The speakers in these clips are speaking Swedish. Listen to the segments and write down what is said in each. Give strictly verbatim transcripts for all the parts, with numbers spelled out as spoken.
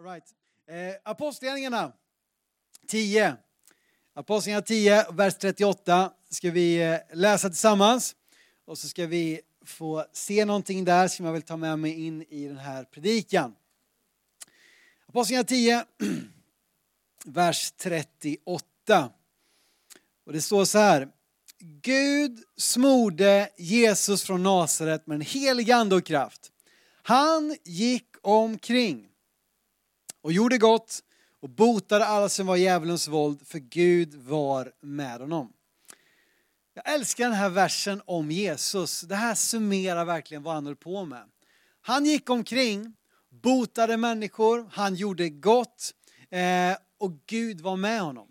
Right. Eh, Apostlagärningarna tio. Apostlagärningarna tio, vers trettioåtta ska vi eh, läsa tillsammans. Och så ska vi få se någonting där som jag vill ta med mig in i den här predikan. Apostlagärningarna tio, vers trettioåtta. Och det står så här. Gud smorde Jesus från Nasaret med en helig ande och kraft. Han gick omkring och gjorde gott och botade alla som var djävulens våld, för Gud var med honom. Jag älskar den här versen om Jesus. Det här summerar verkligen vad han höll på med. Han gick omkring, botade människor, han gjorde gott eh, och Gud var med honom.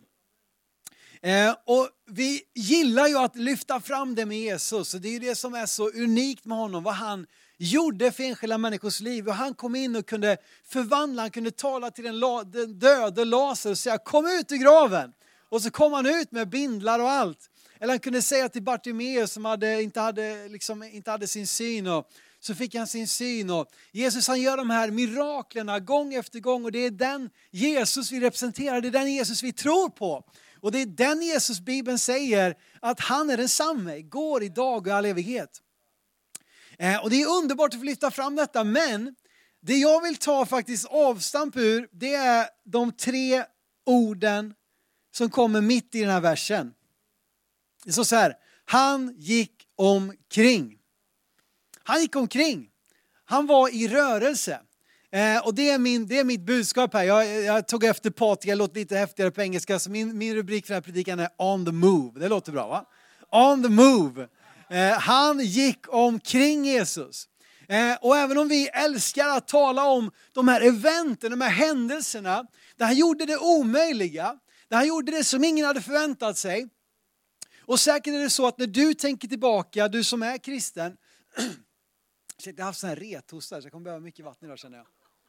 Eh, och vi gillar ju att lyfta fram det med Jesus, och det är ju det som är så unikt med honom, vad han gjorde för enskilda människors liv. Och han kom in och kunde förvandla, han kunde tala till den, la, den döde Lazarus och säga kom ut ur graven. Och så kom han ut med bindlar och allt. Eller han kunde säga till Bartimeus som hade, inte, hade, liksom, inte hade sin syn, och så fick han sin syn. Och Jesus, han gör de här miraklerna gång efter gång, och det är den Jesus vi representerar, det är den Jesus vi tror på. Och det är den Jesus Bibeln säger att han är densamme, går idag och all evighet. Eh, och det är underbart att få lyfta fram detta, men det jag vill ta faktiskt avstamp ur, det är de tre orden som kommer mitt i den här versen. Det står så här, han gick omkring. Han gick omkring. Han var i rörelse. Eh, och det är, min, det är mitt budskap här. Jag, jag tog efter Patrik, jag låter lite häftigare på engelska. Så min, min rubrik för den här predikan är On the Move. Det låter bra, va? On the Move. Eh, han gick omkring Jesus. Eh, och även om vi älskar att tala om de här eventen, de här händelserna. Där han gjorde det omöjliga. Där han gjorde det som ingen hade förväntat sig. Och säkert är det så att när du tänker tillbaka, du som är kristen. Jag har haft sån här rethosta, så jag kommer behöva mycket vatten idag, känner jag.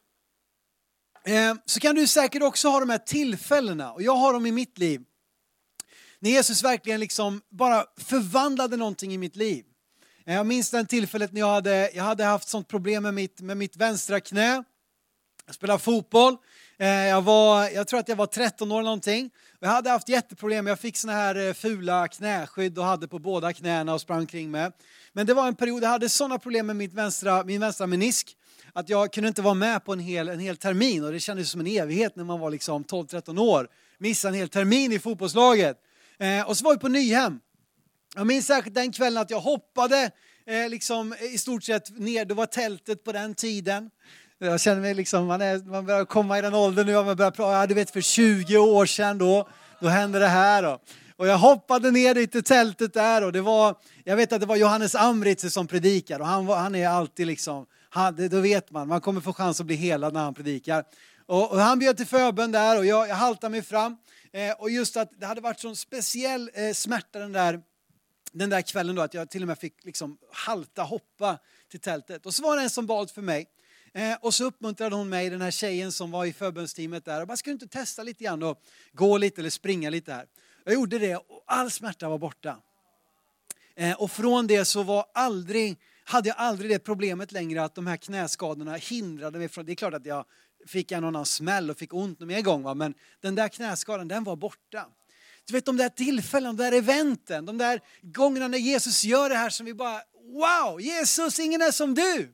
Eh, så kan du säkert också ha de här tillfällena, och jag har dem i mitt liv. När Jesus verkligen liksom bara förvandlade någonting i mitt liv. Eh, jag minns den tillfället när jag hade, jag hade haft sånt problem med mitt, med mitt vänstra knä. Jag spelade fotboll. Eh, jag, var, jag tror att jag var tretton år eller någonting. Jag hade haft jätteproblem. Jag fick såna här fula knäskydd och hade på båda knäna och sprang kring med. Men det var en period jag hade sådana problem med mitt vänstra, min vänstra menisk. Att jag kunde inte vara med på en hel, en hel termin. Och det kändes som en evighet när man var liksom tolv tretton år. Missa en hel termin i fotbollslaget. Eh, och så var vi på Nyhem. Jag minns säkert den kvällen att jag hoppade eh, liksom, i stort sett ner. Det var tältet på den tiden. Jag känner mig liksom, man, är, man börjar komma i den åldern nu. Man börjar prata, ja, du vet för tjugo år sedan då. Då hände det här då. Och jag hoppade ner dit i tältet där. Och det var, jag vet att det var Johannes Amritze som predikar. Och han, var, han är alltid liksom, han, då vet man. Man kommer få chans att bli helad när han predikar. Och, och han bjöd till förbön där. Och jag, jag haltade mig fram. Eh, och just att det hade varit sån speciell eh, smärta den där, den där kvällen då. Att jag till och med fick liksom halta, hoppa till tältet. Och så var det en som bad för mig. Eh, och så uppmuntrade hon mig, den här tjejen som var i förbönsteamet där. Och bara, ska du inte testa lite grann och gå lite eller springa lite här. Jag gjorde det och all smärta var borta. Eh, och från det så var aldrig, hade jag aldrig det problemet längre att de här knäskadorna hindrade mig från. Det är klart att jag fick en annan smäll och fick ont mer gång, va? Men den där knäskadan, den var borta. Du vet de där tillfällen, de där eventen, de där gångerna när Jesus gör det här som vi bara, wow, Jesus, ingen är som du.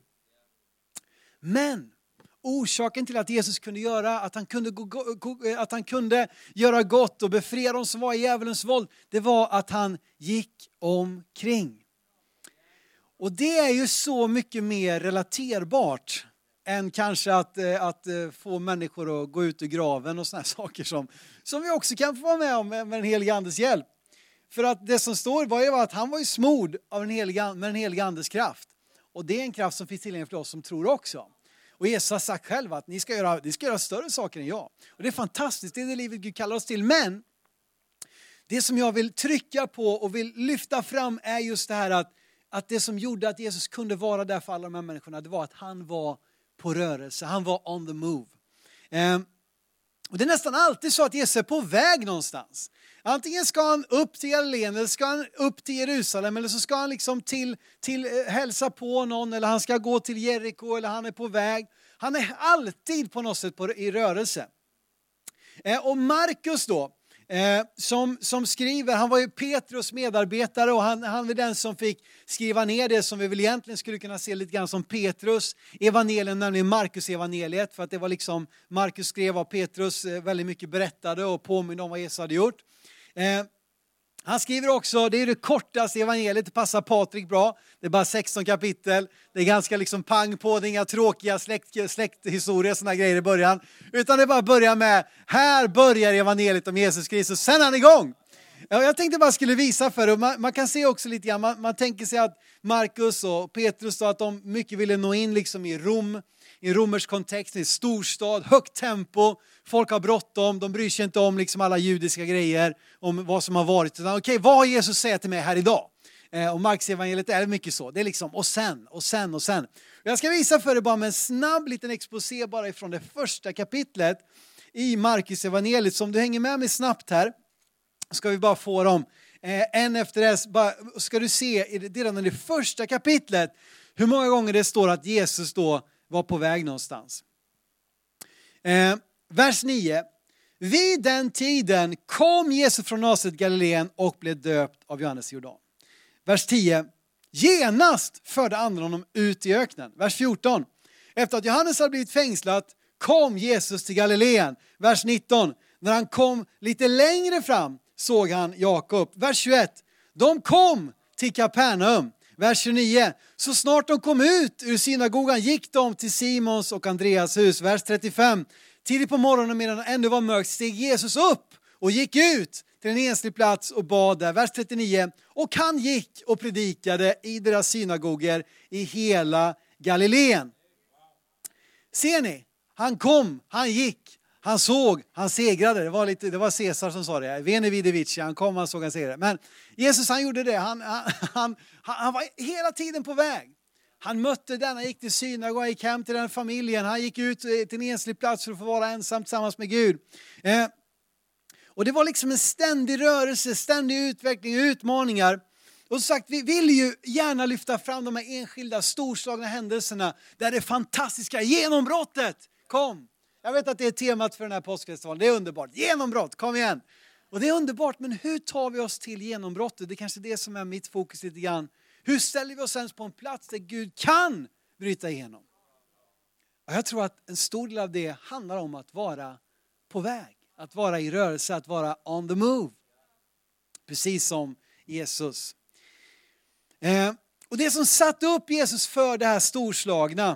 Men orsaken till att Jesus kunde göra, att han kunde, att han kunde göra gott och befria dem som var i djävulens våld, det var att han gick omkring. Och det är ju så mycket mer relaterbart än kanske att, att få människor att gå ut ur graven och såna här saker som, som vi också kan få vara med om med en helig andes hjälp. För att det som står var ju att han var ju smord av en helig, med en helig andes kraft. Och det är en kraft som finns tillgänglig för oss som tror också. Och Jesus har sagt själv att ni ska göra, ni ska göra större saker än jag. Och det är fantastiskt, det är det livet Gud kallar oss till. Men det som jag vill trycka på och vill lyfta fram är just det här att, att det som gjorde att Jesus kunde vara där för alla de här människorna, det var att han var på rörelse. Han var on the move. Eh, och det är nästan alltid så att Jesus är på väg någonstans. Antingen ska han upp till Galileen eller ska han upp till Jerusalem eller så ska han liksom till, till eh, hälsa på någon eller han ska gå till Jeriko eller han är på väg. Han är alltid på något sätt på, i rörelse. Eh, och Markus då, eh, som, som skriver, han var ju Petrus medarbetare och han, han var den som fick skriva ner det som vi väl egentligen skulle kunna se lite grann som Petrus evangelium, nämligen Markus evangeliet, för att det var liksom Markus skrev vad Petrus eh, väldigt mycket berättade och påminner om vad Jesus hade gjort. Eh, Han skriver också, det är det kortaste evangeliet, det passar Patrik bra. Det är bara sexton kapitel. Det är ganska liksom pang på, det är inga tråkiga släkt, släkthistorier, sådana grejer i början. Utan det bara börjar med, här börjar evangeliet om Jesus Kristus, sen är han igång. Jag tänkte bara skulle visa för det. Man, man kan se också lite grann, man, man tänker sig att Markus och Petrus då, att de mycket ville nå in liksom i Rom. I romersk kontext, i storstad, högt tempo, folk har bråttom, de bryr sig inte om liksom alla judiska grejer, om vad som har varit. Okej, okay, vad har Jesus säger till mig här idag? Eh, och Marks evangeliet är mycket så, det är liksom och sen, och sen, och sen. Jag ska visa för er bara med en snabb liten exposé bara ifrån det första kapitlet i Markus evangeliet. Så om du hänger med mig snabbt här, ska vi bara få dem eh, en efter det, bara, ska du se redan i det första kapitlet hur många gånger det står att Jesus då var på väg någonstans. Eh, vers nio. Vid den tiden kom Jesus från Nasaret, Galileen, och blev döpt av Johannes i Jordan. Vers tio. Genast förde andra honom ut i öknen. Vers fjorton. Efter att Johannes hade blivit fängslat kom Jesus till Galileen. Vers nitton. När han kom lite längre fram såg han Jakob. Vers tjugoett. De kom till Kapernaum. Vers tjugonio. Så snart de kom ut ur synagogan gick de till Simons och Andreas hus. Vers trettiofem. Tidigt på morgonen medan det ännu var mörkt steg Jesus upp och gick ut till en enslig plats och bad där. Vers trettionio. Och han gick och predikade i deras synagoger i hela Galileen. Ser ni? Han kom, han gick, han såg, han segrade. Det var, lite, det var Caesar som sa det. Veni vidi vici, han kom, han såg, han segrade. Men Jesus, han gjorde det. Han, han, han, han var hela tiden på väg. Han mötte den, han gick till synagogan, gick hem till den familjen. Han gick ut till en enslig plats för att få vara ensam tillsammans med Gud. Eh, och det var liksom en ständig rörelse, ständig utveckling, utmaningar. Och som sagt, vi vill ju gärna lyfta fram de här enskilda storslagna händelserna där det fantastiska genombrottet kom. Jag vet att det är temat för den här påskfestivalen. Det är underbart. Genombrott, kom igen. Och det är underbart, men hur tar vi oss till genombrottet? Det är kanske det som är mitt fokus lite grann. Hur ställer vi oss ens på en plats där Gud kan bryta igenom? Och jag tror att en stor del av det handlar om att vara på väg. Att vara i rörelse, att vara on the move. Precis som Jesus. Eh, och det som satte upp Jesus för det här storslagna,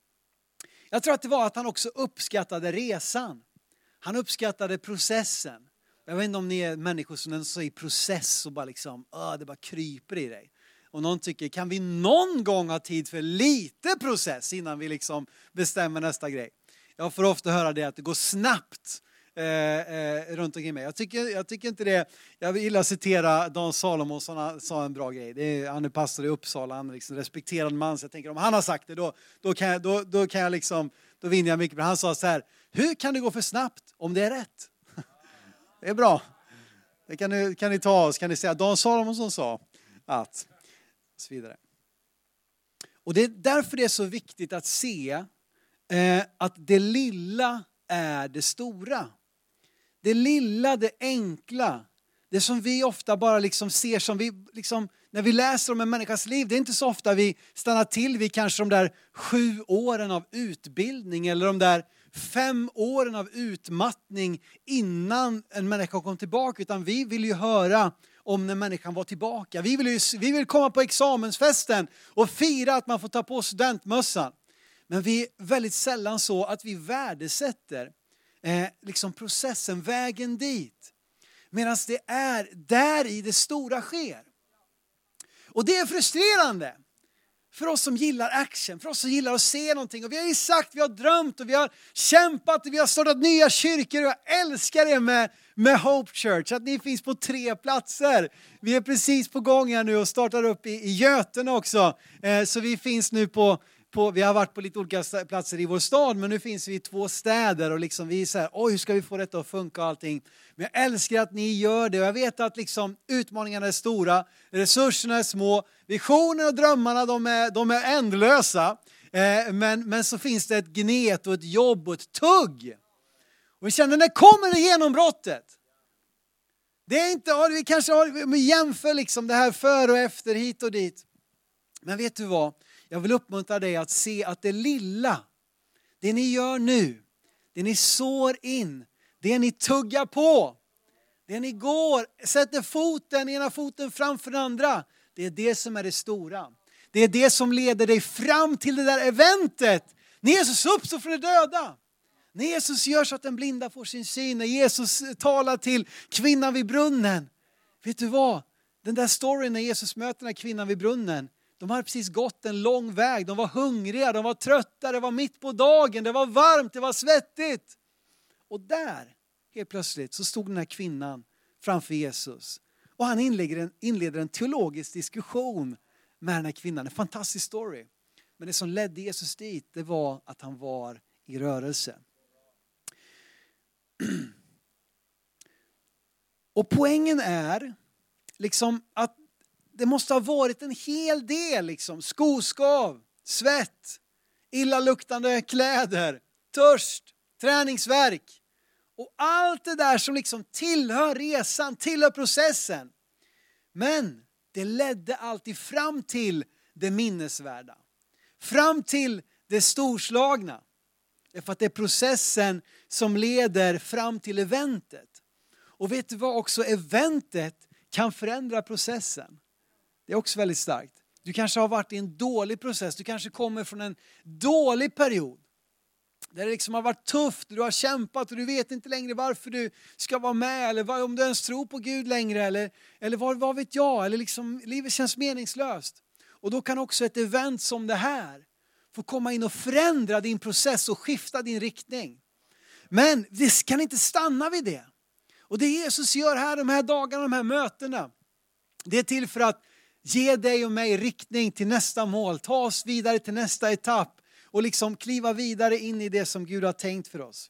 jag tror att det var att han också uppskattade resan. Han uppskattade processen. Jag vet inte om ni är människor som är så i process och bara liksom, åh, det bara kryper i dig. Och någon tycker, kan vi någon gång ha tid för lite process innan vi liksom bestämmer nästa grej? Jag får ofta höra det att det går snabbt eh, eh, runt omkring mig. Jag tycker, jag tycker inte det. Jag gillar att citera Dan Salomonsson, han sa en bra grej. Det är, han är pastor i Uppsala, han är liksom respekterad man. Så jag tänker om han har sagt det, då, då, kan, jag, då, då kan jag liksom, då vinner jag mycket. Men han sa så här, hur kan det gå för snabbt om det är rätt? Det är bra. Det kan ni, kan ni ta oss, kan ni säga. Dan Salomonsson sa att, och så vidare. Och det är därför det är så viktigt att se eh, att det lilla är det stora. Det lilla, det enkla. Det som vi ofta bara liksom ser som vi, liksom, när vi läser om en människas liv. Det är inte så ofta vi stannar till vid kanske de där sju åren av utbildning. Eller de där fem åren av utmattning innan en människa kom tillbaka. Utan vi vill ju höra om när människan var tillbaka. Vi vill, ju, vi vill komma på examensfesten och fira att man får ta på studentmössan. Men vi är väldigt sällan så att vi värdesätter eh, liksom processen, vägen dit. Medan det är där i det stora sker. Och det är frustrerande. För oss som gillar action, för oss som gillar att se någonting. Och vi har ju sagt, vi har drömt och vi har kämpat och vi har startat nya kyrkor. Och jag älskar det med, med Hope Church, att ni finns på tre platser. Vi är precis på gång här nu och startar upp i, i Göten också. Eh, så vi finns nu på, på, vi har varit på lite olika platser i vår stad, men nu finns vi i två städer. Och liksom vi är så här, oj, hur ska vi få detta att funka och allting. Men jag älskar att ni gör det och jag vet att liksom utmaningarna är stora, resurserna är små, visionerna och drömmarna de är, de är ändlösa. Men, men så finns det ett gnet och ett jobb och ett tugg. Och vi känner, när kommer det genombrottet? Det är inte, vi kanske har, vi jämför liksom det här före och efter, hit och dit. Men vet du vad? Jag vill uppmuntra dig att se att det lilla, det ni gör nu, det ni sår in, det ni tuggar på, det ni går, sätter foten, ena foten framför den andra, det är det som är det stora. Det är det som leder dig fram till det där eventet. När Jesus uppstår från de döda. När Jesus gör så att den blinda får sin syn. När Jesus talar till kvinnan vid brunnen. Vet du vad? Den där storyn när Jesus möter den här kvinnan vid brunnen. De hade precis gått en lång väg. De var hungriga, de var trötta, det var mitt på dagen. Det var varmt, det var svettigt. Och där, helt plötsligt, så stod den här kvinnan framför Jesus. Och han inleder en, inleder en teologisk diskussion med den här kvinnan. En fantastisk story. Men det som ledde Jesus dit, det var att han var i rörelse. Och poängen är liksom att det måste ha varit en hel del liksom, skoskav, svett, illaluktande kläder, törst, träningsvärk och allt det där som liksom tillhör resan, tillhör processen. Men det ledde alltid fram till det minnesvärda. Fram till det storslagna. För att det är processen som leder fram till eventet. Och vet du vad, också eventet kan förändra processen. Det är också väldigt starkt. Du kanske har varit i en dålig process. Du kanske kommer från en dålig period. Där det liksom har varit tufft. Du har kämpat och du vet inte längre varför du ska vara med. Eller om du ens tror på Gud längre. Eller, eller vad, vad vet jag. Eller liksom livet känns meningslöst. Och då kan också ett event som det här få komma in och förändra din process och skifta din riktning. Men det kan inte stanna vid det. Och det Jesus gör här de här dagarna, de här mötena. Det är till för att ge dig och mig riktning till nästa mål. Ta oss vidare till nästa etapp. Och liksom kliva vidare in i det som Gud har tänkt för oss.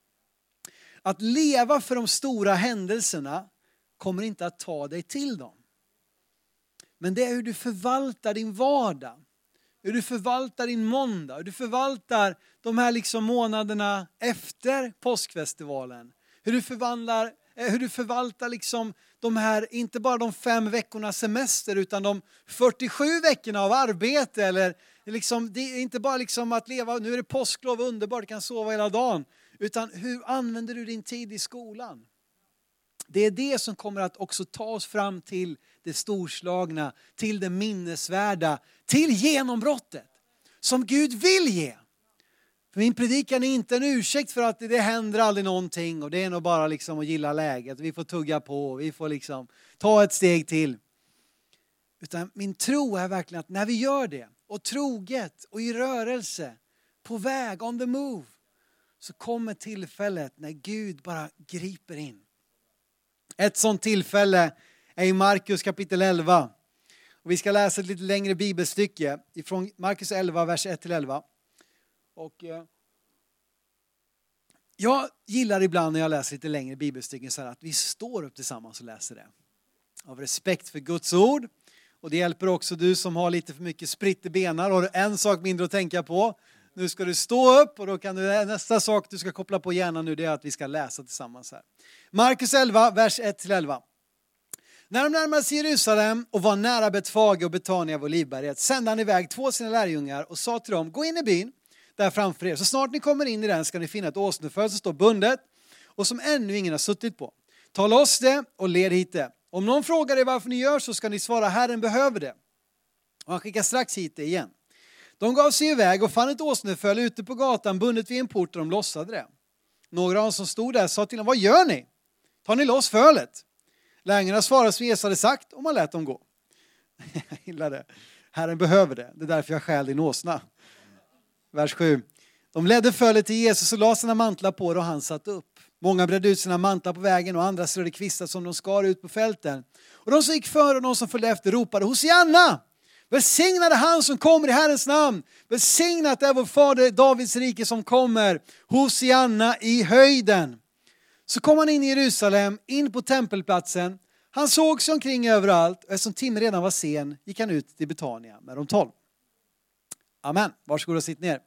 Att leva för de stora händelserna kommer inte att ta dig till dem. Men det är hur du förvaltar din vardag. Hur du förvaltar din måndag. Hur du förvaltar de här liksom månaderna efter påskfestivalen. Hur du förvandlar, hur du förvaltar liksom de här, inte bara de fem veckorna semester utan de fyrtiosju veckorna av arbete. Eller liksom, det är inte bara liksom att leva, nu är det påsklov, underbart, du kan sova hela dagen. Utan hur använder du din tid i skolan? Det är det som kommer att också ta oss fram till det storslagna, till det minnesvärda, till genombrottet som Gud vill ge. För min predikan är inte en ursäkt för att det händer aldrig någonting och det är nog bara liksom att gilla läget. Vi får tugga på, vi får liksom ta ett steg till. Utan min tro är verkligen att när vi gör det och troget och i rörelse, på väg, on the move, så kommer tillfället när Gud bara griper in. Ett sånt tillfälle är i Markus kapitel elva. Och vi ska läsa ett lite längre bibelstycke ifrån Markus elva, vers ett till elva. Och eh, jag gillar ibland när jag läser lite längre bibelstycken så här att vi står upp tillsammans och läser det. Av respekt för Guds ord. Och det hjälper också du som har lite för mycket spritt i benar. Har du en sak mindre att tänka på. Nu ska du stå upp och då kan du, nästa sak du ska koppla på hjärnan nu det är att vi ska läsa tillsammans här. Markus elva, vers ett till elva. När de närmade sig Jerusalem och var nära Betfage och Betania av Olivberget sände han iväg två sina lärjungar och sa till dem, gå in i byn där framför er. Så snart ni kommer in i den ska ni finna ett åsneföl som står bundet och som ännu ingen har suttit på. Ta loss det och led hit det. Om någon frågar er varför ni gör så ska ni svara, Herren behöver det. Och han skickar strax hit det igen. De gav sig iväg och fann ett åsneföl ute på gatan bundet vid en port och de lossade det. Några av dem som stod där sa till dem, vad gör ni? Tar ni loss fölet? Lärjungarna svarade som Jesus hade sagt och man lät dem gå. Jag gillar det. Herren behöver det. Det är därför jag stjäl din åsna. Vers sju. De ledde fölet till Jesus och la sina mantlar på det och han satt upp. Många bredde ut sina mantlar på vägen och andra strödde kvistar som de skar ut på fälten. Och de som gick före och de som följde efter ropade, Hosianna! Välsignade han som kommer i Herrens namn. Välsignat är vår fader Davids rike som kommer. Hosianna i höjden. Så kom han in i Jerusalem, in på tempelplatsen. Han såg sig omkring överallt och eftersom timmen redan var sen gick han ut till Betania med de tolv. Amen. Varsågod och sitt ner.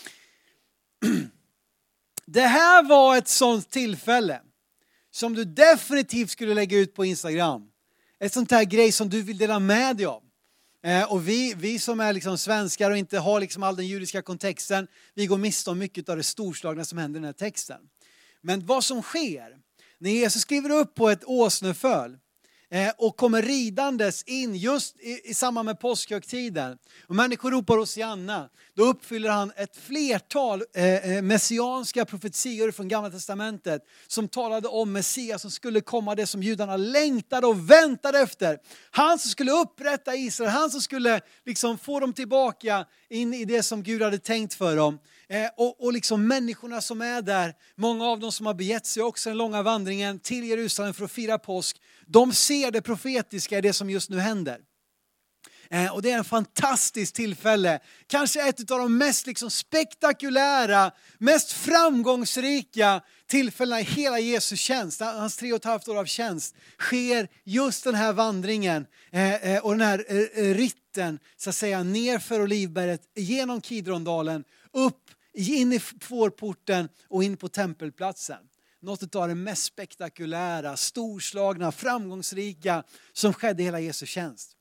Det här var ett sånt tillfälle som du definitivt skulle lägga ut på Instagram. Ett sånt här grej som du vill dela med dig av. Eh, och vi, vi som är liksom svenskar och inte har liksom all den judiska kontexten, vi går miste om mycket av det storslagna som händer i den här texten. Men vad som sker när Jesus skriver upp på ett åsneföl eh, och kommer ridandes in just i, i samband med påskhögtiden och människor ropar Hosianna, då uppfyller han ett flertal eh, messianska profetior från Gamla testamentet som talade om Messias som skulle komma, det som judarna längtade och väntade efter. Han som skulle upprätta Israel, han som skulle liksom få dem tillbaka in i det som Gud hade tänkt för dem. Eh, och, och liksom människorna som är där, många av dem som har begett sig också den långa vandringen till Jerusalem för att fira påsk, de ser det profetiska i det som just nu händer. Eh, och det är en fantastisk tillfälle, kanske ett av de mest liksom spektakulära, mest framgångsrika tillfällena i hela Jesus tjänst. Hans tre och ett halvt år av tjänst sker just den här vandringen eh, eh, och den här eh, ritten så att säga nerför Olivberget, genom Kidrondalen, upp in i fårporten och in på tempelplatsen. Något av det mest spektakulära, storslagna, framgångsrika som skedde i hela Jesu tjänst.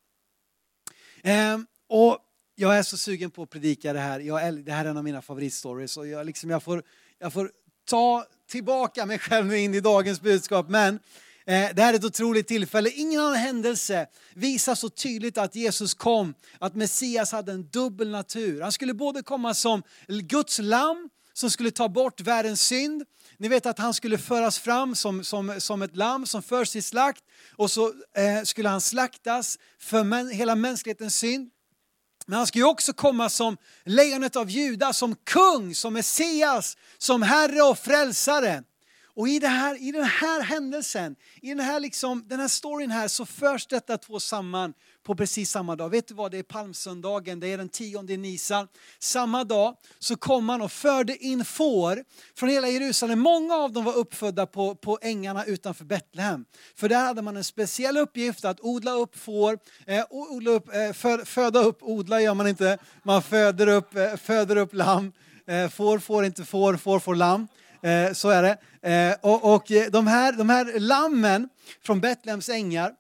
Ehm, och jag är så sugen på att predika det här. Jag, det här är en av mina favoritstories. Och jag, liksom, jag, får, jag får ta tillbaka mig själv nu in i dagens budskap. Men eh, det här är ett otroligt tillfälle. Ingen annan händelse visar så tydligt att Jesus kom. Att Messias hade en dubbel natur. Han skulle både komma som Guds lamm som skulle ta bort världens synd. Ni vet att han skulle föras fram som, som, som ett lamm som förs till slakt. Och så eh, skulle han slaktas för män, hela mänsklighetens synd. Men han skulle också komma som lejonet av Juda, som kung, som Messias, som herre och frälsare. Och i, det här, i den här händelsen, i den här, liksom, den här storyn här så förs detta två samman på precis samma dag. Vet du vad, det är palmsöndagen, det är den tionde Nisan. Samma dag så kom man och förde in får från hela Jerusalem. Många av dem var uppfödda på, på ängarna utanför Betlehem. För där hade man en speciell uppgift att odla upp får, eh, odla upp, eh, för, föda upp, odla gör man inte, man föder upp, eh, föder upp lamm. Eh, får får inte får, får får lamm. Eh, så är det. Eh, och och de, här, de här lammen från Betlehems ängar,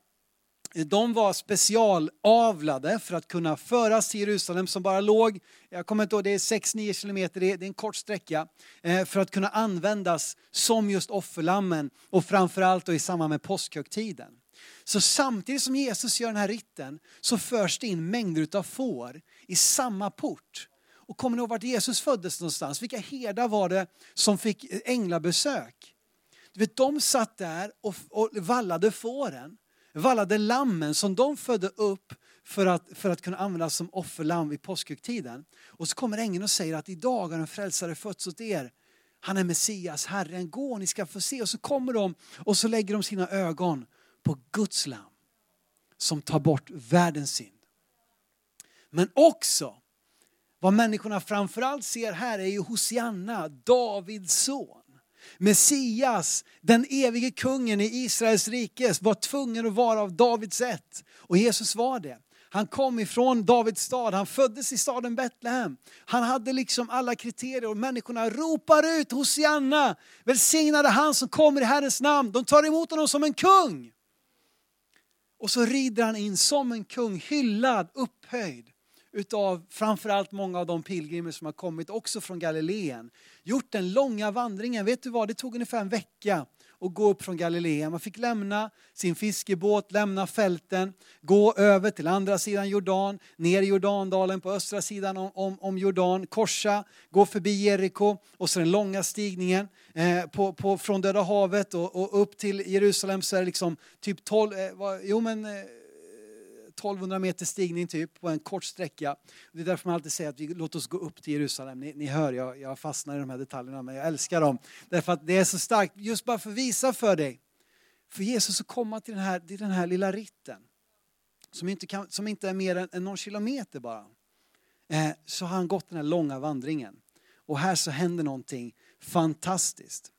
de var specialavlade för att kunna föras till Jerusalem som bara låg, jag kommer inte ihåg, det är sex nio kilometer, det är en kort sträcka, eh, för att kunna användas som just offerlammen och framförallt då i samband med påskhögtiden. Så samtidigt som Jesus gör den här ritten så förs det in mängder av får i samma port. Och kommer ni ihåg vart Jesus föddes någonstans? Vilka herdar var det som fick änglabesök? Du vet, de satt där och, och vallade fåren. Vallade lammen som de födde upp för att, för att kunna användas som offerlamm vid påskhögtiden. Och så kommer ängeln och säger att idag har en frälsare fötts åt er. Han är Messias, Herren, gå, ni ska få se. Och så kommer de och så lägger de sina ögon på Guds lamm som tar bort världens synd. Men också vad människorna framförallt ser här är ju Hosianna, Davids son. Messias, den evige kungen i Israels rikes, var tvungen att vara av Davids ett. Och Jesus var det. Han kom ifrån Davids stad, han föddes i staden Betlehem. Han hade liksom alla kriterier och människorna ropar ut Hosianna. Välsignade han som kommer i Herrens namn. De tar emot honom som en kung. Och så rider han in som en kung, hyllad, upphöjd. Utav framförallt många av de pilgrimer som har kommit också från Galileen. Gjort den långa vandringen. Vet du vad? Det tog ungefär en vecka att gå upp från Galileen. Man fick lämna sin fiskebåt, lämna fälten. Gå över till andra sidan Jordan. Ner i Jordandalen på östra sidan om, om, om Jordan. Korsa, gå förbi Jeriko. Och så den långa stigningen eh, på, på, från Döda havet och, och upp till Jerusalem. Så är det liksom typ tolv... Eh, vad, jo men... Eh, tolvhundra meter stigning typ på en kort sträcka. Det är därför man alltid säger att vi låt oss gå upp till Jerusalem. Ni, ni hör, jag, jag fastnar i de här detaljerna men jag älskar dem. Därför att det är så starkt, just bara för att visa för dig. För Jesus att komma till den här, till den här lilla ritten. Som inte, kan, som inte är mer än, än någon kilometer bara. Eh, så har han gått den här långa vandringen. Och här så händer någonting fantastiskt.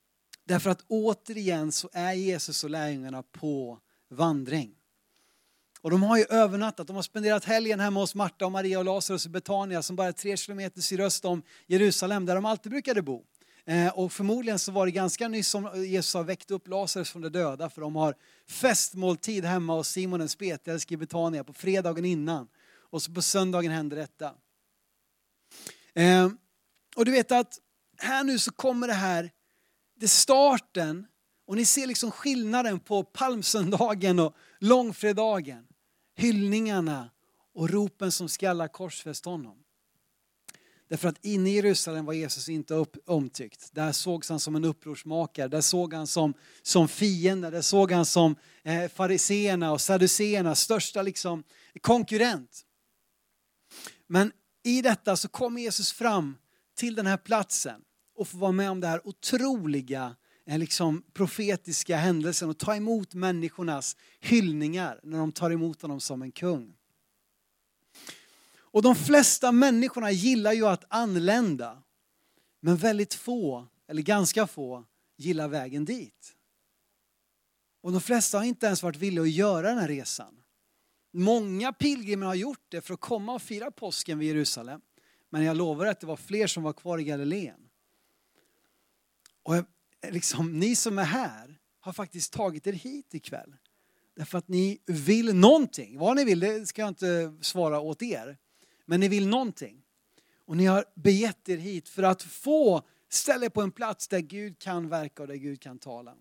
Därför att återigen så är Jesus och lärjungarna på vandring. Och de har ju övernattat, de har spenderat helgen hemma hos Marta och Maria och Lazarus i Betania som bara är tre kilometer sydöst om Jerusalem där de alltid brukade bo. Eh, och förmodligen så var det ganska nyss som Jesus har väckt upp Lazarus från de döda, för de har festmåltid hemma hos Simon den spetälske i Betania på fredagen innan. Och så på söndagen händer detta. Eh, och du vet att här nu så kommer det här, det starten, och ni ser liksom skillnaden på palmsöndagen och långfredagen. Hyllningarna och ropen som skallar korsfäst honom. Därför att inne i Jerusalem var Jesus inte upp, omtyckt. Där sågs han som en upprorsmakare. Där såg han som, som fiende. Där såg han som eh, fariseerna och sadduceerna, största liksom konkurrent. Men i detta så kom Jesus fram till den här platsen och får vara med om det här otroliga eh, liksom profetiska händelsen och ta emot människornas hyllningar när de tar emot honom som en kung. Och de flesta människorna gillar ju att anlända. Men väldigt få, eller ganska få, gillar vägen dit. Och de flesta har inte ens varit villiga att göra den här resan. Många pilgrimer har gjort det för att komma och fira påsken vid Jerusalem. Men jag lovar att det var fler som var kvar i Galileen. Och liksom, ni som är här har faktiskt tagit er hit ikväll. Därför att ni vill någonting. Vad ni vill, det ska jag inte svara åt er. Men ni vill någonting. Och ni har begett er hit för att få ställa er på en plats där Gud kan verka och där Gud kan tala.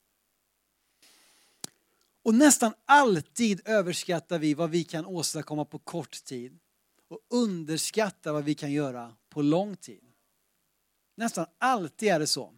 Och nästan alltid överskattar vi vad vi kan åstadkomma på kort tid. Och underskattar vad vi kan göra på lång tid. Nästan alltid är det så.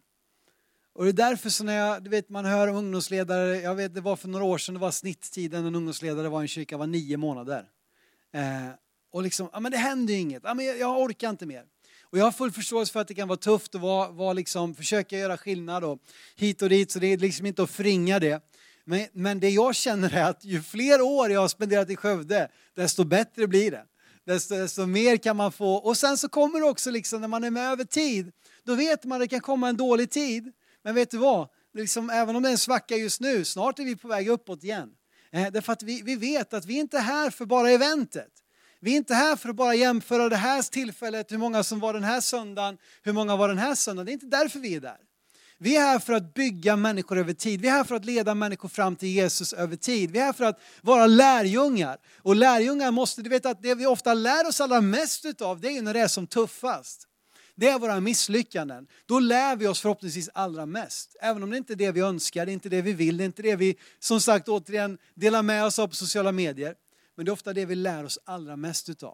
Och det är därför så när jag, du vet, man hör om ungdomsledare, jag vet det var för några år sedan, det var snitttiden en ungdomsledare var i en kyrka var nio månader. Eh, och liksom, ja men det händer ju inget, ja men jag, jag orkar inte mer. Och jag har full förståelse för att det kan vara tufft att vara, vara liksom, försöka göra skillnad och hit och dit, så det är liksom inte att förringa det. Men, men det jag känner är att ju fler år jag har spenderat i Skövde, desto bättre blir det. Desto, desto mer kan man få. Och sen så kommer det också liksom, när man är med över tid, då vet man att det kan komma en dålig tid. Men vet du vad? Liksom, även om det är en svacka just nu, snart är vi på väg uppåt igen. Eh, därför att vi, vi vet att vi inte är här för bara eventet. Vi är inte här för att bara jämföra det här tillfället, hur många som var den här söndagen, hur många var den här söndagen. Det är inte därför vi är där. Vi är här för att bygga människor över tid. Vi är här för att leda människor fram till Jesus över tid. Vi är här för att vara lärjungar. Och lärjungar måste, du vet att det vi ofta lär oss allra mest utav, det är ju när det är som tuffast. Det är våra misslyckanden. Då lär vi oss förhoppningsvis allra mest. Även om det inte är det vi önskar, det är inte det vi vill, det är inte det vi som sagt återigen delar med oss av på sociala medier. Men det är ofta det vi lär oss allra mest utav.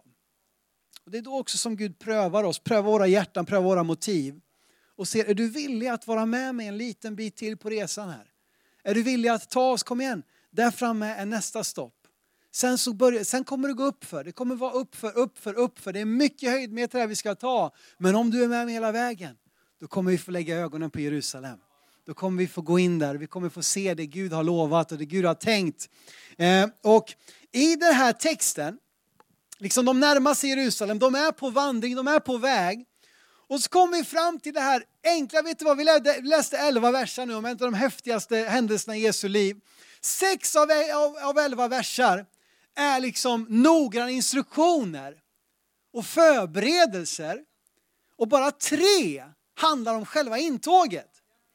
Och det är då också som Gud prövar oss, prövar våra hjärtan, prövar våra motiv. Och ser, är du villig att vara med mig en liten bit till på resan här? Är du villig att ta oss, kom igen, där framme är nästa stopp. Sen, så börjar, sen kommer det gå upp för. Det kommer vara upp för, upp för, upp för. Det är mycket höjdmeter här vi ska ta. Men om du är med mig hela vägen, då kommer vi få lägga ögonen på Jerusalem. Då kommer vi få gå in där. Vi kommer få se det Gud har lovat och det Gud har tänkt. Eh, och i den här texten, liksom de närmar sig Jerusalem. De är på vandring, de är på väg. Och så kommer vi fram till det här enkla, vet du vad, vi läste elva verser nu om en av de häftigaste händelserna i Jesu liv. Sex av, av, av elva verser är liksom noggranna instruktioner och förberedelser. Och bara tre handlar om själva intåget.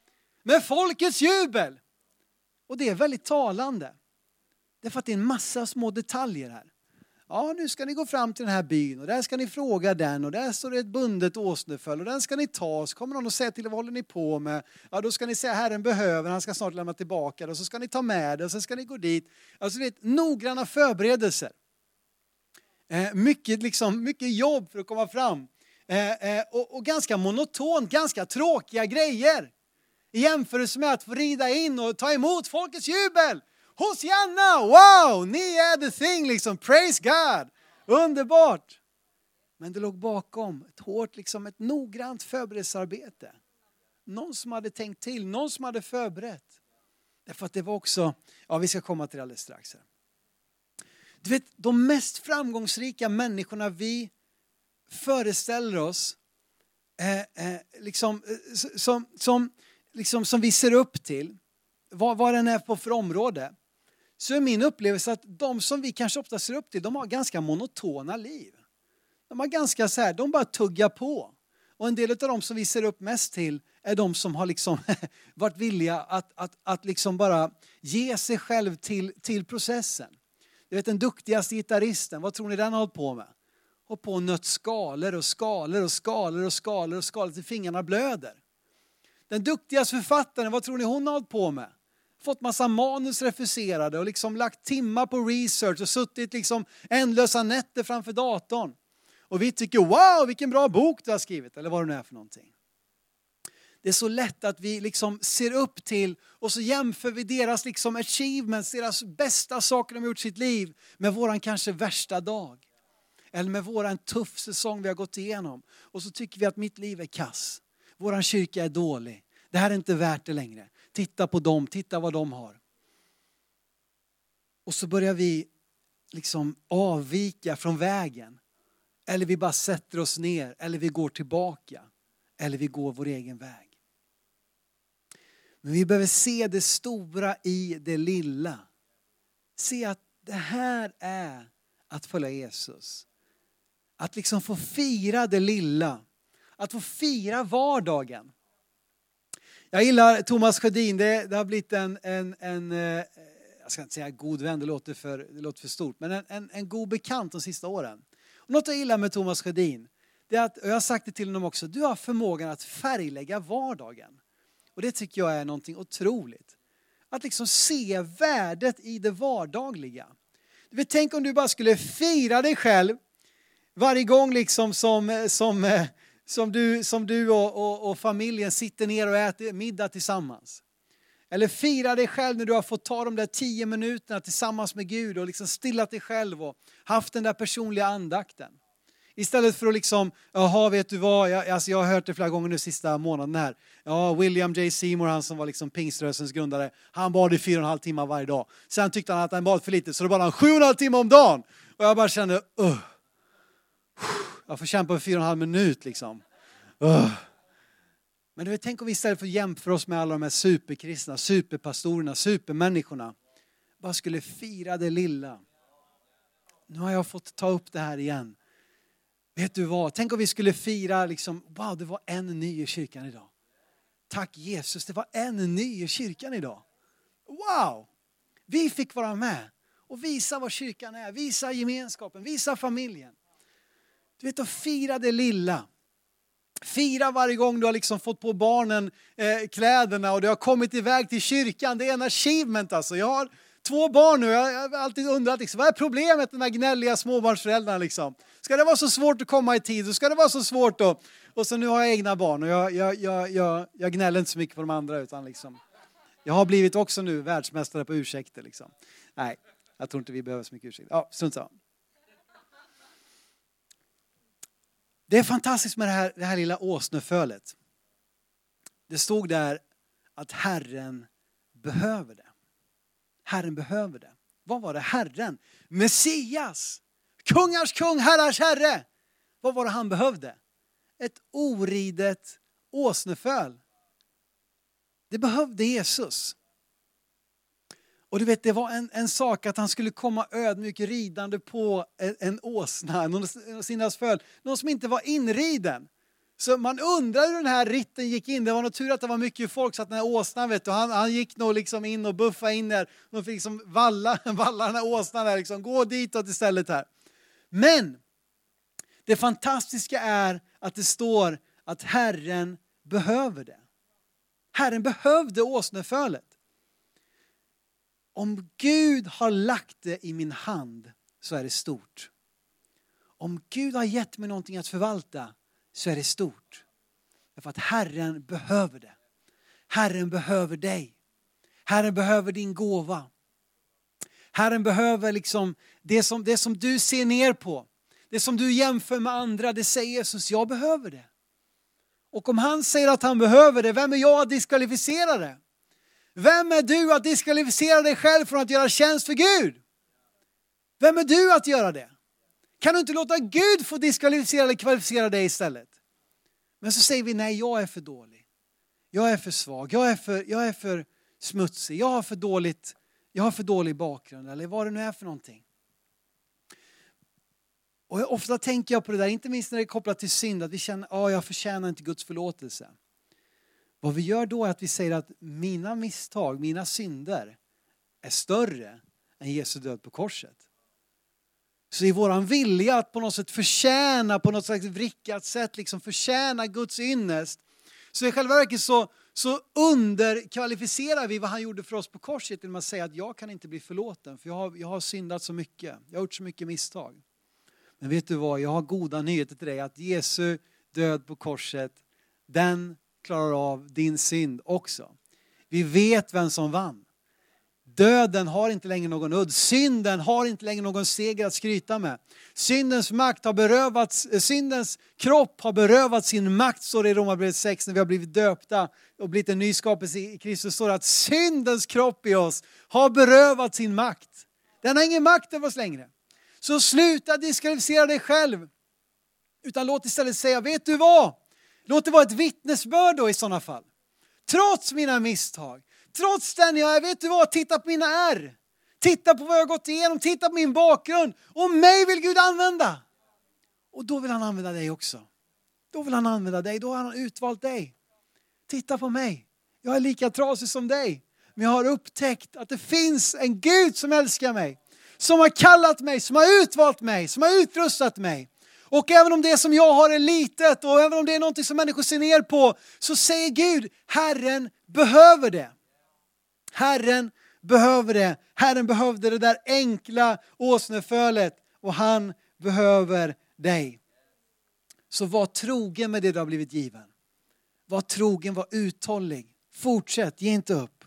Med folkets jubel. Och det är väldigt talande. Det är för att det är en massa små detaljer här. Ja, nu ska ni gå fram till den här byn och där ska ni fråga den och där står det ett bundet åsneföl och den ska ni ta. Så kommer någon och säga till vad håller ni på med? Ja, då ska ni säga Herren behöver, han ska snart lämna tillbaka det och så ska ni ta med det och så ska ni gå dit. Alltså det är noggranna förberedelser. Eh, mycket, liksom, mycket jobb för att komma fram. Eh, eh, och, och ganska monotont, ganska tråkiga grejer. I jämförelse med att få rida in och ta emot folkets jubel. Hosianna, wow, ni är the thing liksom, praise God, underbart. Men det låg bakom ett hårt, liksom ett noggrant förberedelsearbete. Någon som hade tänkt till, någon som hade förberett. Därför att det var också, ja vi ska komma till det alldeles strax här. Du vet, de mest framgångsrika människorna vi föreställer oss, eh, eh, liksom, eh, som, som, liksom, som vi ser upp till, vad, vad den är på för område. så är min upplevelse att de som vi kanske ofta ser upp till, de har ganska monotona liv. De har ganska så här, de bara tuggar på. Och en del av dem som vi ser upp mest till är de som har liksom varit villiga att, att, att liksom bara ge sig själv till, till processen. Du vet den duktigaste gitarristen, vad tror ni den har hållit på med? Hållit på och nött skalor och skalor och skalor och skalor och skalor till fingrarna blöder. Den duktigaste författaren, vad tror ni hon har hållit på med? Fått massa manus refuserade och liksom lagt timmar på research och suttit liksom ändlösa nätter framför datorn. Och vi tycker, wow, vilken bra bok du har skrivit, eller vad det nu är för någonting. Det är så lätt att vi liksom ser upp till och så jämför vi deras liksom achievements, deras bästa saker de har gjort i sitt liv med våran kanske värsta dag. Eller med våran tuff säsong vi har gått igenom. Och så tycker vi att mitt liv är kass. Våran kyrka är dålig. Det här är inte värt det längre. Titta på dem, titta vad de har. Och så börjar vi liksom avvika från vägen. Eller vi bara sätter oss ner, eller vi går tillbaka. Eller vi går vår egen väg. Men vi behöver se det stora i det lilla. Se att det här är att följa Jesus. Att liksom få fira det lilla. Att få fira vardagen. Jag gillar Thomas Sjödin. Det, det har blivit en, en, en, jag ska inte säga god vän, det låter för, det låter för stort. Men en, en, en god bekant de sista åren. Och något jag gillar med Thomas Sjödin, det är att, och jag har sagt det till honom också, du har förmågan att färglägga vardagen. Och det tycker jag är någonting otroligt. Att liksom se värdet i det vardagliga. Du vet, tänk om du bara skulle fira dig själv varje gång liksom som, som, som du, som du och, och, och familjen sitter ner och äter middag tillsammans. Eller fira dig själv när du har fått ta de där tio minuterna tillsammans med Gud och liksom stillat dig själv och haft den där personliga andakten. Istället för att liksom, jaha vet du vad, jag, alltså jag har hört det flera gånger nu sista månaden här. Ja, William J. Seymour, han som var liksom pingströrelsens grundare, han bad i fyra och en halv timmar varje dag. Sen tyckte han att han bad för lite, så då bad han sju och en halv timmar om dagen. Och jag bara kände, uh, jag får kämpa för fyra och en halv minut liksom. Uh. Men du vet, tänk om vi istället för att jämföra oss med alla de här superkristna, superpastorerna, supermänniskorna, bara skulle fira det lilla. Nu har jag fått ta upp det här igen. Vet du vad? Tänk om vi skulle fira liksom, wow, det var en ny i kyrkan idag. Tack Jesus, det var en ny i kyrkan idag. Wow! Vi fick vara med och visa vad kyrkan är. Visa gemenskapen, visa familjen. Du vet, att fira det lilla. Fira varje gång du har liksom fått på barnen eh, kläderna och du har kommit iväg till kyrkan. Det är en achievement alltså. Jag har två barn nu. Jag har alltid undrat liksom, vad är problemet med de här gnälliga småbarnsföräldrarna liksom? Ska det vara så svårt att komma i tid? Och ska det vara så svårt då? Och så nu har jag egna barn och jag, jag, jag, jag, jag gnäller inte så mycket på de andra utan liksom. Jag har blivit också nu världsmästare på ursäkter liksom. Nej, jag tror inte vi behöver så mycket ursäkter. Ja, strunt samma. Det är fantastiskt med det här, det här lilla åsnefölet. Det stod där att Herren behöver det. Herren behöver det. Vad var det? Herren? Messias. Kungars kung, herrars herre. Vad var det han behövde? Ett oridet åsneföl. Det behövde Jesus. Och du vet, det var en, en sak att han skulle komma ödmjuk ridande på en, en åsna, någon av sina föl, någon som inte var inriden. Så man undrar hur den här ritten gick in. Det var nog tur att det var mycket folk så att den här åsnan, vet du, han, han gick nog liksom in och buffade in där. De fick liksom valla, valla den här åsnan där, liksom, gå ditåt istället här. Men det fantastiska är att det står att Herren behöver det. Herren behövde åsnefölet. Om Gud har lagt det i min hand så är det stort. Om Gud har gett mig någonting att förvalta så är det stort. Därför att Herren behöver det. Herren behöver dig. Herren behöver din gåva. Herren behöver liksom det som, det som du ser ner på. Det som du jämför med andra, det säger Jesus, jag behöver det. Och om han säger att han behöver det, vem är jag att diskvalificera det? Vem är du att diskvalificera dig själv från att göra tjänst för Gud? Vem är du att göra det? Kan du inte låta Gud få diskvalificera eller kvalificera dig istället? Men så säger vi, nej, jag är för dålig. Jag är för svag. Jag är för, jag är för smutsig. Jag har för dåligt Jag har för dålig bakgrund eller vad det nu är för någonting. Och ofta tänker jag på det där, inte minst när det är kopplat till synd, att vi känner att oh, jag förtjänar inte Guds förlåtelse. Vad vi gör då är att vi säger att mina misstag, mina synder är större än Jesu död på korset. Så i våran vilja att på något sätt förtjäna, på något slags vrickat sätt, liksom förtjäna Guds ynnest, så i själva verket så, så underkvalificerar vi vad han gjorde för oss på korset genom att säga att jag kan inte bli förlåten, för jag har, jag har syndat så mycket, jag har gjort så mycket misstag. Men vet du vad, jag har goda nyheter till dig, att Jesu död på korset, den klarar av din synd också. Vi vet vem som vann. Döden har inte längre någon udd. Synden har inte längre någon seger att skryta med. Syndens makt har berövats, syndens kropp har berövat sin makt, står det i Romarbrevet sex, när vi har blivit döpta och blivit en ny skapelse i Kristus, står det att syndens kropp i oss har berövat sin makt. Den har ingen makt över oss längre. Så sluta diskvalificera dig själv. Utan låt istället säga, vet du vad? Låt det vara ett vittnesbörd då i sådana fall. Trots mina misstag. Trots den jag är, vet du vad? Titta på mina ärr. Titta på vad jag har gått igenom. Titta på min bakgrund. Och mig vill Gud använda. Och då vill han använda dig också. Då vill han använda dig. Då har han utvalt dig. Titta på mig. Jag är lika trasig som dig. Men jag har upptäckt att det finns en Gud som älskar mig. Som har kallat mig, som har utvalt mig, som har utrustat mig. Och även om det som jag har är litet och även om det är något som människor ser ner på, så säger Gud, Herren behöver det. Herren behöver det. Herren behövde det där enkla åsnefölet och han behöver dig. Så var trogen med det du har blivit given. Var trogen, var uthållig. Fortsätt, ge inte upp.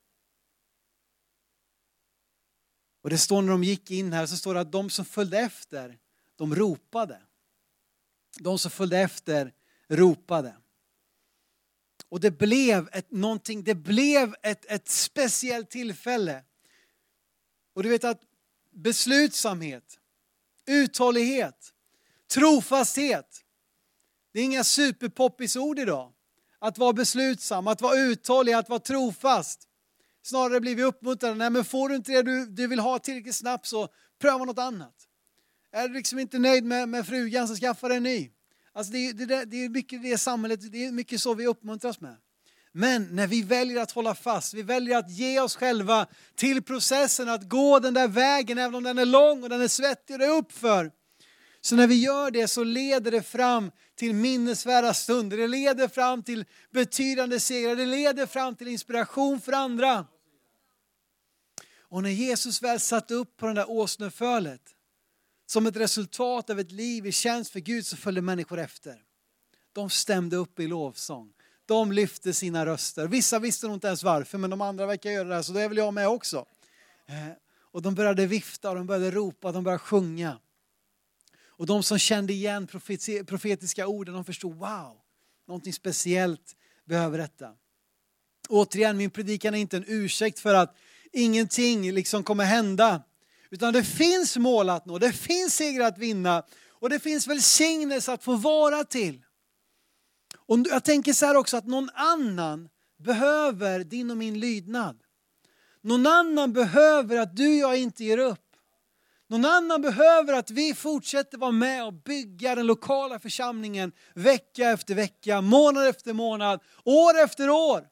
Och det står när de gick in här, så står det att de som följde efter, de ropade. De som följde efter ropade. Och det blev ett någonting, det blev ett, ett speciellt tillfälle. Och du vet att beslutsamhet, uthållighet, trofasthet, det är inga superpoppisord idag. Att vara beslutsam, att vara uthållig, att vara trofast. Snarare blir vi uppmuntrade. Nej, men får du inte det du, du vill ha tillräckligt snabbt, så pröva något annat. Är du liksom inte nöjd med, med frugan, så skaffa dig en ny. Alltså det, det, det är mycket det samhället, det är mycket så vi uppmuntras med. Men när vi väljer att hålla fast, vi väljer att ge oss själva till processen, att gå den där vägen, även om den är lång och den är svettig och det är uppför. Så när vi gör det så leder det fram till minnesvärda stunder. Det leder fram till betydande segrar. Det leder fram till inspiration för andra. Och när Jesus väl satt upp på den där åsnefölet, som ett resultat av ett liv i tjänst för Gud, så följde människor efter. De stämde upp i lovsång. De lyfte sina röster. Vissa visste nog inte ens varför, men de andra verkar göra det här, så det vill jag med också. Och de började vifta, de började ropa, de började sjunga. Och de som kände igen profetiska orden, de förstod, wow, någonting speciellt behöver detta. Återigen, min predikan är inte en ursäkt för att ingenting liksom kommer hända. Utan det finns mål att nå, det finns segrar att vinna och det finns välsignelse att få vara till. Och jag tänker så här också, att någon annan behöver din och min lydnad. Någon annan behöver att du och jag inte ger upp. Någon annan behöver att vi fortsätter vara med och bygga den lokala församlingen vecka efter vecka, månad efter månad, år efter år.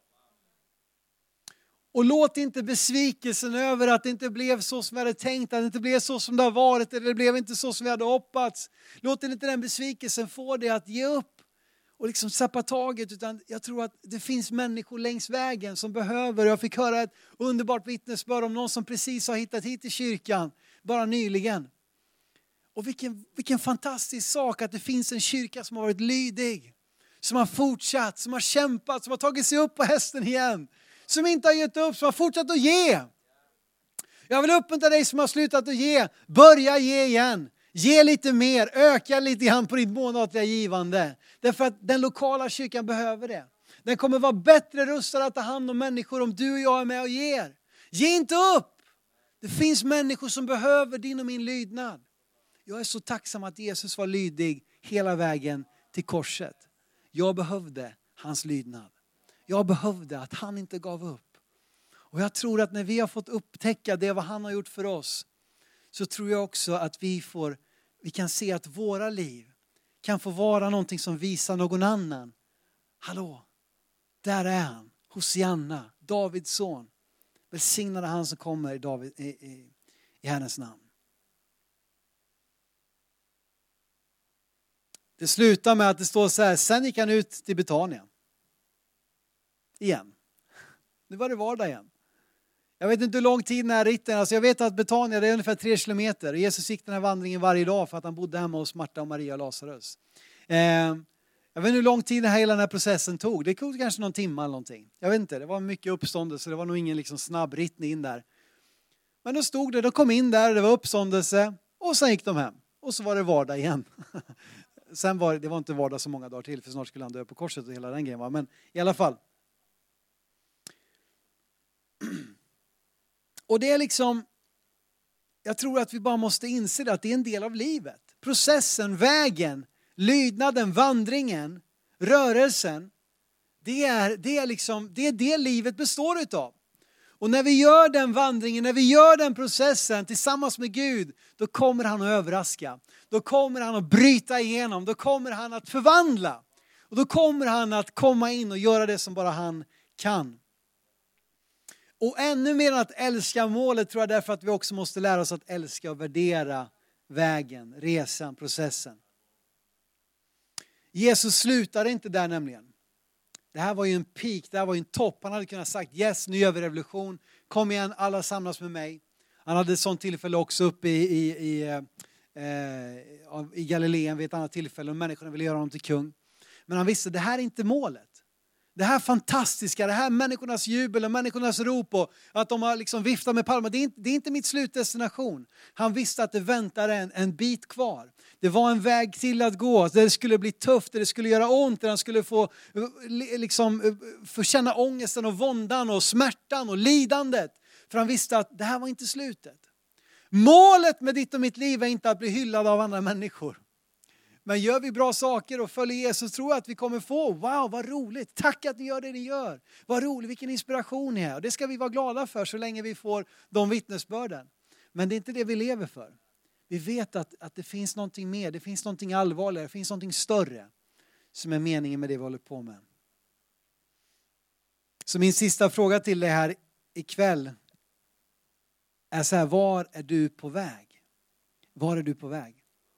Och låt inte besvikelsen över att det inte blev så som vi hade tänkt, att det inte blev så som det har varit, eller det blev inte så som vi hade hoppats. Låt inte den besvikelsen få dig att ge upp och liksom sappa taget, utan jag tror att det finns människor längs vägen som behöver. Jag fick höra ett underbart vittnesbörd om någon som precis har hittat hit i kyrkan, bara nyligen. Och vilken, vilken fantastisk sak att det finns en kyrka som har varit lydig, som har fortsatt, som har kämpat, som har tagit sig upp på hästen igen. Som inte har gett upp, som har fortsatt att ge. Jag vill uppmuntra dig som har slutat att ge. Börja ge igen. Ge lite mer. Öka lite grann på ditt månatliga givande. Därför att den lokala kyrkan behöver det. Den kommer vara bättre rustad att ta hand om människor om du och jag är med och ger. Ge inte upp. Det finns människor som behöver din och min lydnad. Jag är så tacksam att Jesus var lydig hela vägen till korset. Jag behövde hans lydnad. Jag behövde att han inte gav upp. Och jag tror att när vi har fått upptäcka det vad han har gjort för oss, så tror jag också att vi får, vi kan se att våra liv kan få vara någonting som visar någon annan. Hallå, där är han, Hosianna, Davids son. Välsignade han som kommer i, David, i, i, i Herrens namn. Det slutar med att det står så här, sen gick han ut till Betania. Igen. Nu var det vardag igen. Jag vet inte hur lång tid den här ritten, alltså jag vet att Betania det är ungefär tre kilometer. Jesus gick den här vandringen varje dag för att han bodde hemma hos Marta och Maria och Lazarus. Eh, jag vet inte hur lång tid den här, hela den här processen tog. Det tog kanske någon timme eller någonting. Jag vet inte, det var mycket uppståndelse, det var nog ingen liksom snabb rittning in där. Men då stod det, de kom in där, det var uppståndelse och sen gick de hem. Och så var det vardag igen. Sen var det, det var inte vardag så många dagar till för snart skulle han dö på korset och hela den grejen var. Men i alla fall. Och det är liksom, jag tror att vi bara måste inse det, att det är en del av livet. Processen, vägen, lydnaden, vandringen, rörelsen. Det är det, är liksom, det är det livet består utav. Och när vi gör den vandringen, när vi gör den processen tillsammans med Gud, då kommer han att överraska. Då kommer han att bryta igenom, då kommer han att förvandla. Och då kommer han att komma in och göra det som bara han kan. Och ännu mer än att älska målet tror jag därför att vi också måste lära oss att älska och värdera vägen, resan, processen. Jesus slutade inte där nämligen. Det här var ju en peak, det här var ju en topp. Han hade kunnat sagt yes, nu gör vi revolution. Kom igen, alla samlas med mig. Han hade ett sånt tillfälle också uppe i, i, i, eh, i Galileen vid ett annat tillfälle. Och människorna ville göra honom till kung. Men han visste, det här är inte målet. Det här fantastiska, det här människornas jubel och människornas rop och att de har liksom viftat med palmer. Det är inte, det är inte mitt slutdestination. Han visste att det väntade en, en bit kvar. Det var en väg till att gå. Det skulle bli tufft, det skulle göra ont. Han skulle få, liksom, få känna ångesten och våndan och smärtan och lidandet. För han visste att det här var inte slutet. Målet med ditt och mitt liv är inte att bli hyllad av andra människor. Men gör vi bra saker och följer Jesus tror jag att vi kommer få, wow vad roligt, tack att ni gör det ni gör. Vad roligt, vilken inspiration ni är. Och det ska vi vara glada för så länge vi får de vittnesbörden. Men det är inte det vi lever för. Vi vet att, att det finns någonting mer, det finns någonting allvarligare, det finns någonting större som är meningen med det vi håller på med. Så min sista fråga till dig här ikväll är så här, var är du på väg? Var är du på väg?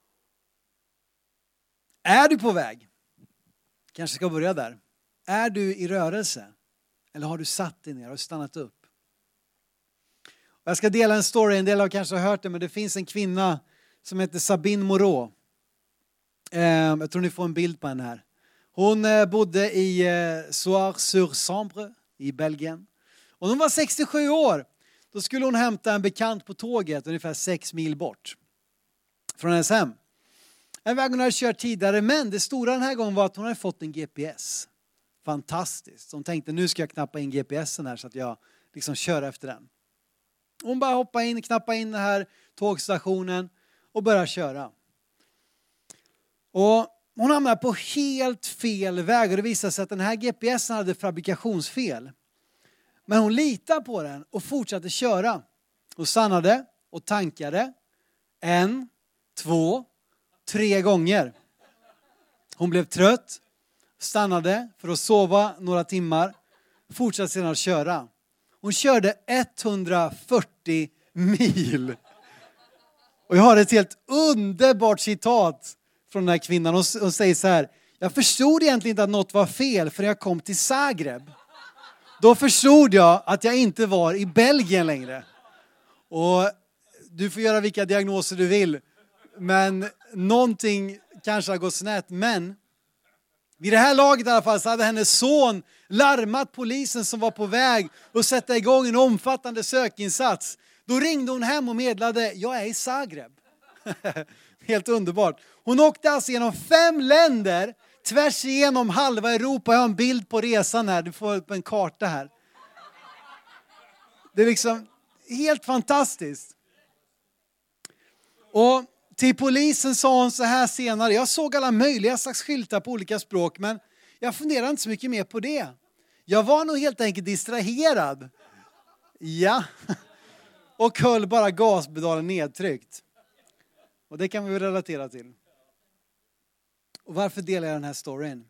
Är du på väg? Kanske ska börja där. Är du i rörelse? Eller har du satt dig ner och stannat upp? Jag ska dela en story, en del har kanske hört det, men det finns en kvinna som heter Sabine Moreau. Jag tror ni får en bild på henne här. Hon bodde i Soir-sur-Sambre i Belgien. Och hon var sextiosju år. Då skulle hon hämta en bekant på tåget ungefär sex mil bort från hennes hem. En väg hon hade kört tidigare, men det stora den här gången var att hon hade fått en G P S. Fantastiskt. Så hon tänkte, nu ska jag knappa in G P S'en här så att jag liksom kör efter den. Hon bara hoppade in, knappade in den här tågstationen och började köra. Och hon hamnade på helt fel väg och det visade sig att den här G P S'en hade fabrikationsfel. Men hon litade på den och fortsatte köra. Och stannade och tankade en, två, tre gånger. Hon blev trött, stannade för att sova några timmar, fortsatte sedan att köra. Hon körde etthundrafyrtio mil. Och jag har ett helt underbart citat från den här kvinnan. Hon säger så här, jag förstod egentligen inte att något var fel för jag kom till Zagreb. Då förstod jag att jag inte var i Belgien längre. Och du får göra vilka diagnoser du vill. Men någonting kanske har gått snett. Men vid det här laget i alla fall så hade hennes son larmat polisen som var på väg att sätta igång en omfattande sökinsats. Då ringde hon hem och meddelade, jag är i Zagreb. Helt underbart. Hon åkte alltså genom fem länder, tvärs igenom halva Europa. Jag har en bild på resan här, du får upp en karta här. Det är liksom helt fantastiskt. Och till polisen sa hon så här senare, jag såg alla möjliga slags skyltar på olika språk, men jag funderar inte så mycket mer på det. Jag var nog helt enkelt distraherad. Ja. Och höll bara gaspedalen nedtryckt. Och det kan vi väl relatera till. Och varför delar jag den här storyn?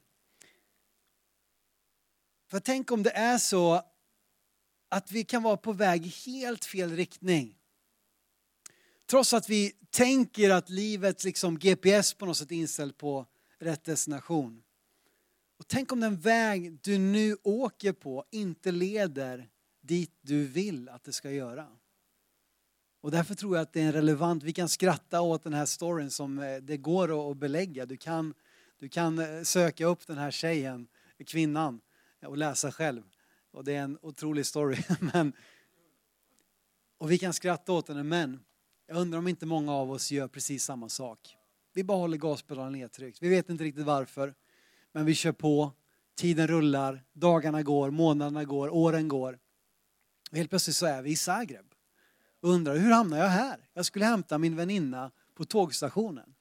För tänk om det är så att vi kan vara på väg i helt fel riktning. Trots att vi tänker att livet liksom G P S på något sätt är inställt på rätt destination. Och tänk om den väg du nu åker på inte leder dit du vill att det ska göra. Och därför tror jag att det är relevant. Vi kan skratta åt den här storyn som det går att belägga. Du kan, du kan söka upp den här tjejen, kvinnan, och läsa själv. Och det är en otrolig story. Men, och vi kan skratta åt den, men jag undrar om inte många av oss gör precis samma sak. Vi bara håller gaspedalen nedtryckt. Vi vet inte riktigt varför. Men vi kör på. Tiden rullar. Dagarna går. Månaderna går. Åren går. Och helt plötsligt så är vi i Zagreb. Och undrar, hur hamnar jag här? Jag skulle hämta min väninna på tågstationen.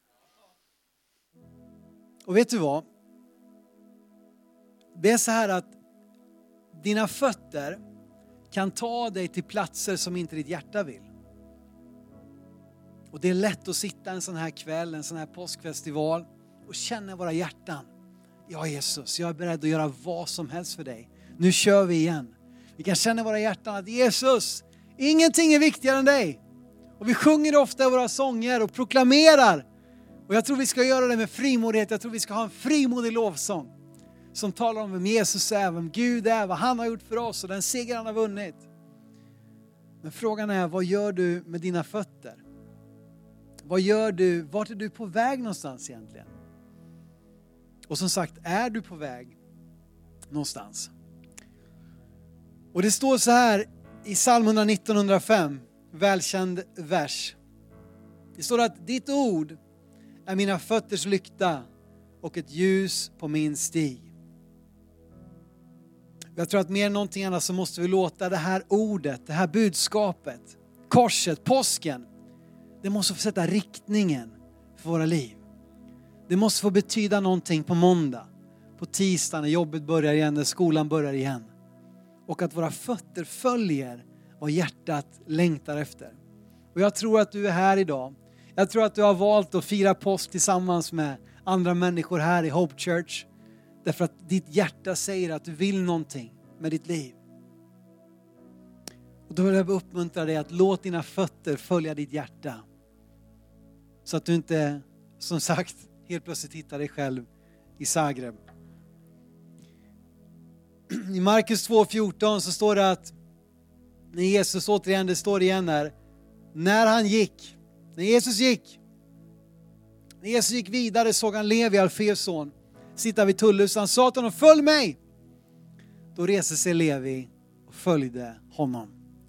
Och vet du vad? Det är så här att dina fötter kan ta dig till platser som inte ditt hjärta vill. Och det är lätt att sitta en sån här kväll, en sån här påskfestival och känna våra hjärtan. Ja Jesus, jag är beredd att göra vad som helst för dig. Nu kör vi igen. Vi kan känna våra hjärtan att Jesus, ingenting är viktigare än dig. Och vi sjunger ofta i våra sånger och proklamerar. Och jag tror vi ska göra det med frimodighet. Jag tror vi ska ha en frimodig lovsång. Som talar om vem Jesus är, vem Gud är, vad han har gjort för oss och den seger han har vunnit. Men frågan är, vad gör du med dina fötter? Vad gör du? Vart är du på väg någonstans egentligen? Och som sagt, är du på väg någonstans? Och det står så här i psalm etthundranitton etthundrafem, välkänd vers. Det står att ditt ord är mina fötters lykta och ett ljus på min stig. Jag tror att mer än någonting annat så måste vi låta det här ordet, det här budskapet, korset, påsken, det måste få sätta riktningen för våra liv. Det måste få betyda någonting på måndag, på tisdag när jobbet börjar igen, när skolan börjar igen. Och att våra fötter följer vad hjärtat längtar efter. Och jag tror att du är här idag. Jag tror att du har valt att fira påsk tillsammans med andra människor här i Hope Church. Därför att ditt hjärta säger att du vill någonting med ditt liv. Och då vill jag uppmuntra dig att låt dina fötter följa ditt hjärta. Så att du inte, som sagt, helt plötsligt hittar dig själv i Zagreb. I Markus två fjorton så står det att när Jesus, återigen det står igen här, när han gick, när Jesus gick, när Jesus gick vidare såg han Levi, Alfeus son, sitta vid tullhuset. Han sa till honom, följ mig. Då reste sig Levi och följde honom.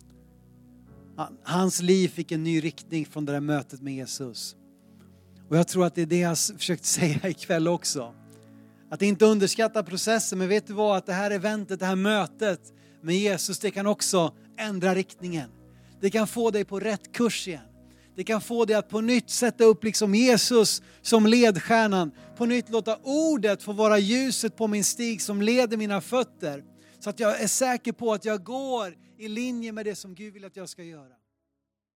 Hans liv fick en ny riktning från det där mötet med Jesus. Och jag tror att det är det jag har försökt säga ikväll också. Att inte underskatta processen, men vet du vad? Att det här eventet, det här mötet med Jesus, det kan också ändra riktningen. Det kan få dig på rätt kurs igen. Det kan få dig att på nytt sätta upp liksom Jesus som ledstjärnan. På nytt låta ordet få vara ljuset på min stig som leder mina fötter. Så att jag är säker på att jag går i linje med det som Gud vill att jag ska göra.